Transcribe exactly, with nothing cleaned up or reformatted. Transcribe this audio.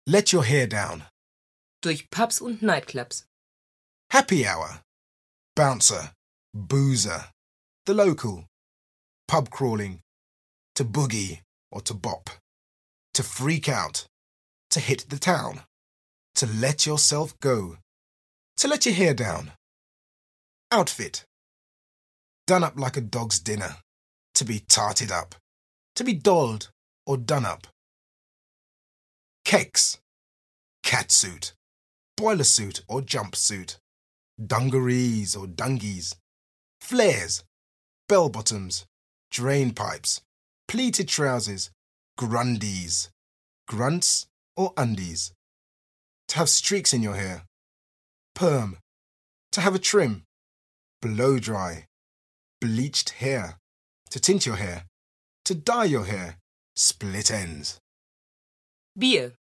Let your hair down. Durch Pubs und Nightclubs. Happy hour. Bouncer. Boozer. The local. Pub crawling. To boogie or to bop. To freak out. To hit the town. To let yourself go. To let your hair down. Outfit. Done up like a dog's dinner. To be tarted up. To be dolled or done up. Keks. Catsuit. Boiler suit or jumpsuit. Dungarees or dungies. Flares. Bell-bottoms. Drain pipes. Pleated trousers. Grundies. Grunts or undies. To have streaks in your hair. Perm. To have a trim. Blow dry. Bleached hair. To tint your hair. To dye your hair. Split ends. Bier.